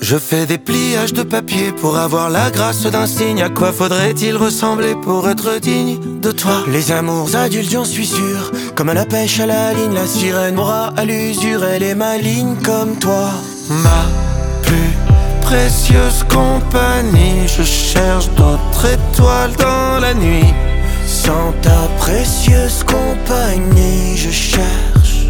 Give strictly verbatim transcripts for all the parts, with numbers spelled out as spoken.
Je fais des pliages de papier pour avoir la grâce d'un signe. À quoi faudrait-il ressembler pour être digne de toi? Les amours adultes, j'en suis sûr, comme à la pêche à la ligne. La sirène m'aura à l'usure, elle est maligne comme toi. Ma plus précieuse compagnie, je cherche d'autres étoiles dans la nuit. Sans ta précieuse compagnie, je cherche.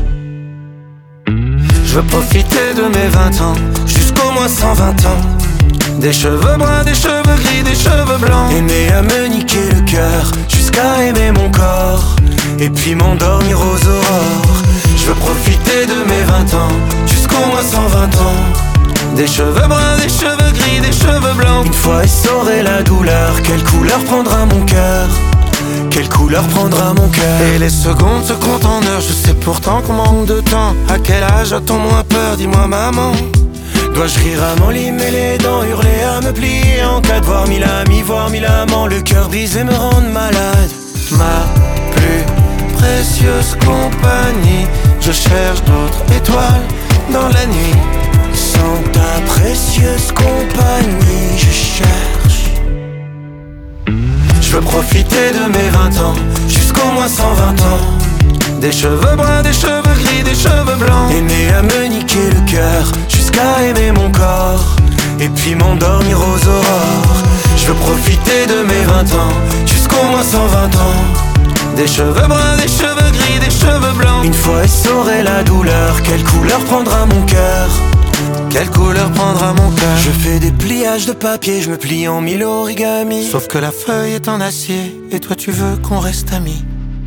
Je veux profiter de mes vingt ans, jusqu'au moins cent vingt ans. Des cheveux bruns, des cheveux gris, des cheveux blancs. Aimer à me niquer le cœur, jusqu'à aimer mon corps, et puis m'endormir aux aurores. Je veux profiter de mes vingt ans, jusqu'au moins cent vingt ans. Des cheveux bruns, des cheveux gris, des cheveux blancs. Une fois essoré la douleur, quelle couleur prendra mon cœur? Quelle couleur prendra mon cœur? Et les secondes se comptent en heures, je sais pourtant qu'on manque de temps. À quel âge a-t-on moins peur, dis-moi maman? Dois-je rire à m'enlimer les dents, hurler à me plier en cas de voir mille amis, voir mille amants, le cœur brisé me rendre malade? Ma plus précieuse compagnie, je cherche d'autres étoiles dans la nuit. Sans ta précieuse compagnie, je cherche. Je veux profiter de mes vingt ans, jusqu'au moins cent vingt ans. Des cheveux bruns, des cheveux gris, des cheveux blancs. Aimer à me niquer le cœur, jusqu'à aimer mon corps, et puis m'endormir aux aurores. Je veux profiter de mes vingt ans, jusqu'au moins cent vingt ans. Des cheveux bruns, des cheveux gris, des cheveux blancs. Une fois essoré la douleur, quelle couleur prendra mon cœur? Quelle couleur prendra mon cœur? Je fais des pliages de papier, je me plie en mille origami. Sauf que la feuille est en acier, et toi tu veux qu'on reste amis.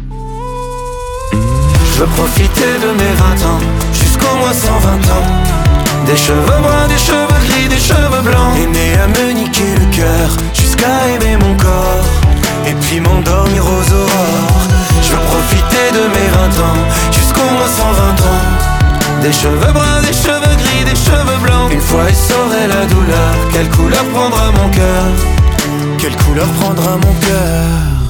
Je veux profiter de mes vingt ans, jusqu'au moins cent vingt ans. Des cheveux bruns, des cheveux gris, des cheveux blancs. Aimer à me niquer le cœur, jusqu'à aimer mon corps, et puis m'endormir aux aurores. Je veux profiter de mes vingt ans, jusqu'au moins cent vingt ans. Des cheveux bruns, des cheveux gris, des cheveux blancs. Une fois essoré la douleur, quelle couleur prendra mon cœur? Quelle couleur prendra mon cœur?